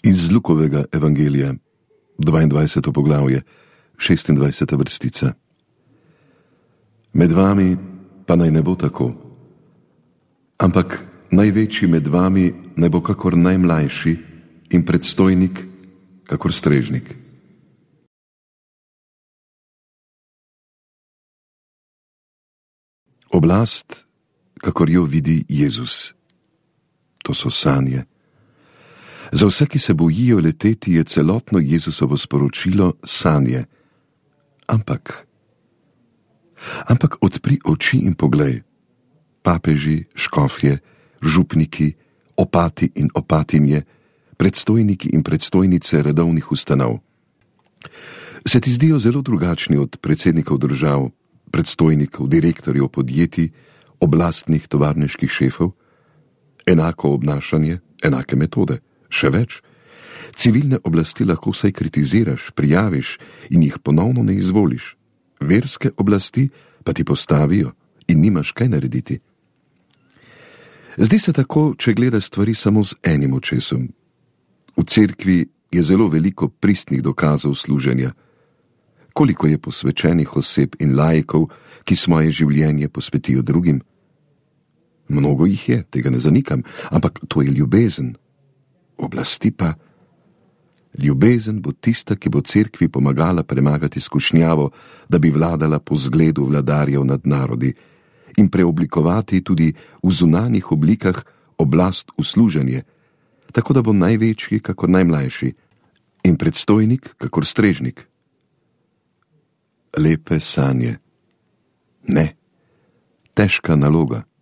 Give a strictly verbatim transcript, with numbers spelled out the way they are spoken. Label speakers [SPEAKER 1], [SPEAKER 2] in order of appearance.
[SPEAKER 1] Iz Lukovega evangelija, dvaindvajseto poglavje, šestindvajseta vrstica. Med vami pa naj ne bo tako, ampak največji med vami naj bo kakor najmlajši in predstojnik kakor strežnik. Oblast, kakor jo vidi Jezus. To so sanje. Za vse, ki se bojijo leteti, je celotno Jezusovo sporočilo sanje. Ampak, ampak odpri oči in poglej. Papeži, škofje, župniki, opati in opatinje, predstojniki in predstojnice redovnih ustanov. Se ti zdijo zelo drugačni od predsednikov držav, predstojnikov, direktorjev podjetij, oblastnih tovarniških šefov? Enako obnašanje, enake metode. Še več, civilne oblasti lahko vsaj kritiziraš, prijaviš in jih ponovno ne izvoliš. Verske oblasti pa ti postavijo in nimaš kaj narediti. Zdi se tako, če gledaš stvari samo z enim očesom. V cerkvi je zelo veliko pristnih dokazov služenja. Koliko je posvečenih oseb in laikov, ki svoje življenje posvetijo drugim? Mnogo jih je, tega ne zanikam, ampak to je ljubezen. Oblasti pa. Ljubezen bo tista, ki bo cerkvi pomagala premagati skušnjavo, da bi vladala po zgledu vladarjev nad narodi in preoblikovati tudi v zunanjih oblikah oblast v služenje, tako da bo največji kakor najmlajši in predstojnik kakor strežnik. Lepe sanje. Ne, težka naloga.